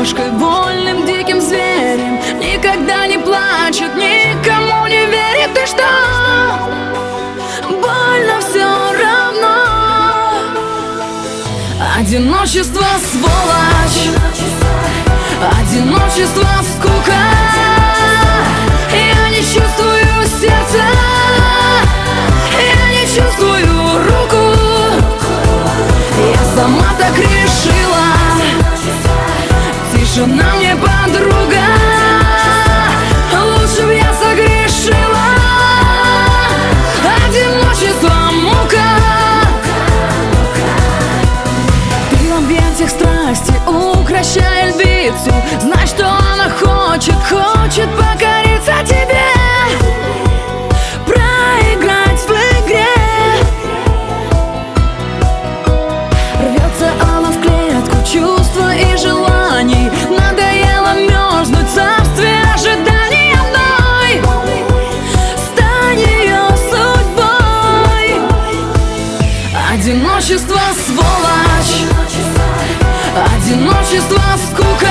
девушкой, вольным диким зверем, никогда не плачет, никому не верит. И что? Больно все равно. Одиночество, сволочь, одиночество, скука. Я не чувствую сердца, я не чувствую руку. Я сама так решила, тишина мне подруга. Лучше б я согрешила. Одиночество, мука. Ты в объятиях страсти, укрощая львицу, знай, что она хочет покориться тебе, проиграть в игре. Рвется она в клетку чувства и желаний, надоело мерзнуть в царстве ожиданий одной. Стань ее судьбой. Одиночество, сволочь, одиночество, скука.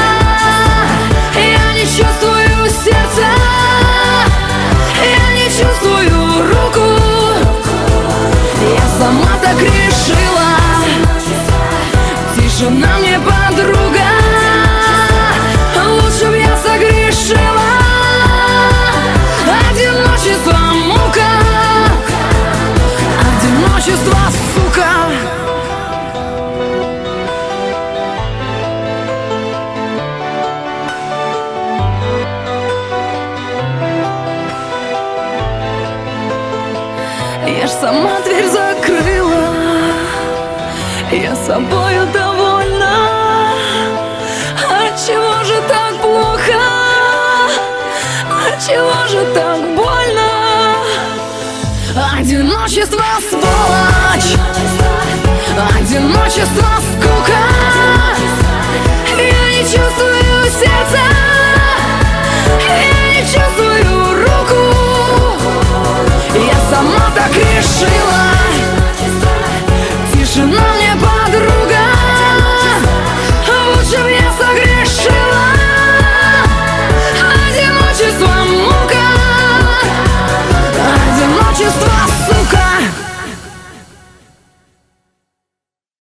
Я не чувствую сердца, я не чувствую руку. Я сама так решила, тишина мне подруга. Лучше б я согрешила. Одиночество, мука. Одиночество, сука. Я ж сама дверь закрыла, я собою довольна. Отчего же так плохо? Отчего же так больно? Одиночество, сволочь, одиночество, скука. Я не чувствую сердца, я не чувствую руку. Я сама так решила, тишина